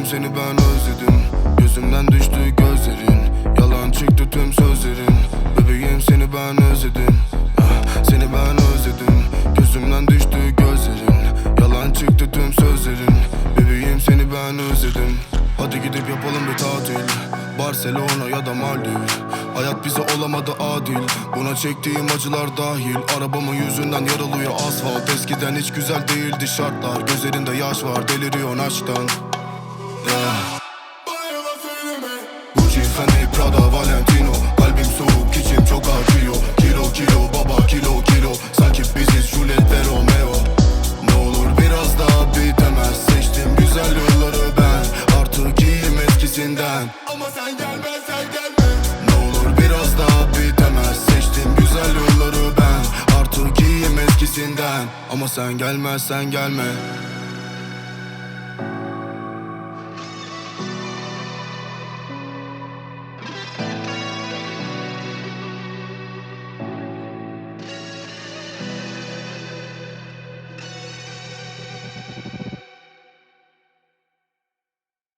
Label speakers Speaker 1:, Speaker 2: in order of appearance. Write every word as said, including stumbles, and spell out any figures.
Speaker 1: Bebeğim seni ben özledim. Gözümden düştü gözlerin. Yalan çıktı tüm sözlerin. Bebeğim seni ben özledim. ah, Seni ben özledim. Gözümden düştü gözlerin. Yalan çıktı tüm sözlerin. Bebeğim seni ben özledim. Hadi gidip yapalım bir tatil, Barcelona ya da Maldiv. Hayat bize olamadı adil, buna çektiğim acılar dahil. Arabamın yüzünden yaralıyor asfalt. Eskiden hiç güzel değildi şartlar. Gözlerinde yaş var, deliriyorsun aşktan. yeah. Gucci, Fendi, Prada, Valentino. Kalbim soğuk, içim çok acıyor. Kilo kilo baba, kilo kilo. Sanki biziz Juliet ve Romeo. Ne olur biraz daha bitemez. Seçtim güzel yolları ben. Artık iyiyim eskisinden. Ama sen gelme, sen gelme. Ne olur biraz daha bitemez. Seçtim güzel yolları ben. Artık iyiyim eskisinden. Ama sen gelme, sen gelme.